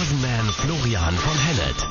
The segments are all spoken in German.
Börsenman Florian von Henneth.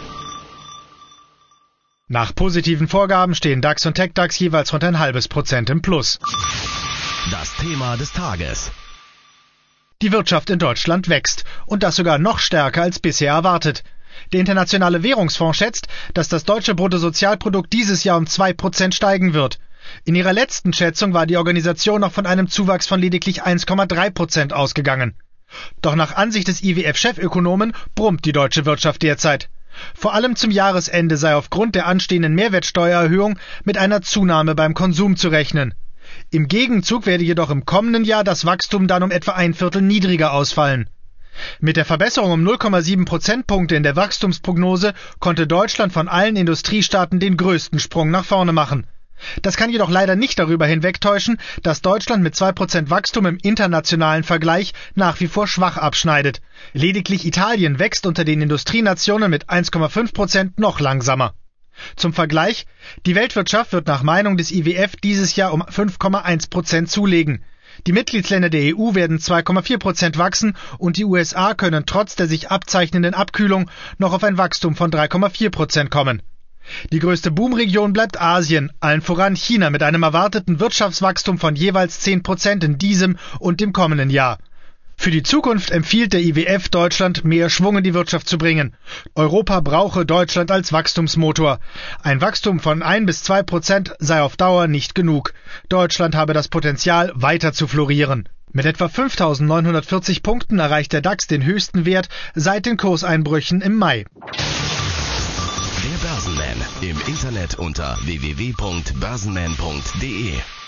Nach positiven Vorgaben stehen DAX und TecDAX jeweils rund 0,5% im Plus. Das Thema des Tages. Die Wirtschaft in Deutschland wächst und das sogar noch stärker als bisher erwartet. Der Internationale Währungsfonds schätzt, dass das deutsche Bruttosozialprodukt dieses Jahr um 2% steigen wird. In ihrer letzten Schätzung war die Organisation noch von einem Zuwachs von lediglich 1,3% ausgegangen. Doch nach Ansicht des IWF-Chefökonomen brummt die deutsche Wirtschaft derzeit. Vor allem zum Jahresende sei aufgrund der anstehenden Mehrwertsteuererhöhung mit einer Zunahme beim Konsum zu rechnen. Im Gegenzug werde jedoch im kommenden Jahr das Wachstum dann um etwa 1/4 niedriger ausfallen. Mit der Verbesserung um 0,7 Prozentpunkte in der Wachstumsprognose konnte Deutschland von allen Industriestaaten den größten Sprung nach vorne machen. Das kann jedoch leider nicht darüber hinwegtäuschen, dass Deutschland mit 2% Wachstum im internationalen Vergleich nach wie vor schwach abschneidet. Lediglich Italien wächst unter den Industrienationen mit 1,5% noch langsamer. Zum Vergleich, die Weltwirtschaft wird nach Meinung des IWF dieses Jahr um 5,1% zulegen. Die Mitgliedsländer der EU werden 2,4% wachsen und die USA können trotz der sich abzeichnenden Abkühlung noch auf ein Wachstum von 3,4% kommen. Die größte Boomregion bleibt Asien, allen voran China mit einem erwarteten Wirtschaftswachstum von jeweils 10% in diesem und dem kommenden Jahr. Für die Zukunft empfiehlt der IWF Deutschland, mehr Schwung in die Wirtschaft zu bringen. Europa brauche Deutschland als Wachstumsmotor. Ein Wachstum von 1 bis 2% sei auf Dauer nicht genug. Deutschland habe das Potenzial, weiter zu florieren. Mit etwa 5.940 Punkten erreicht der DAX den höchsten Wert seit den Kurseinbrüchen im Mai. Der Börsenman im Internet unter www.börsenman.de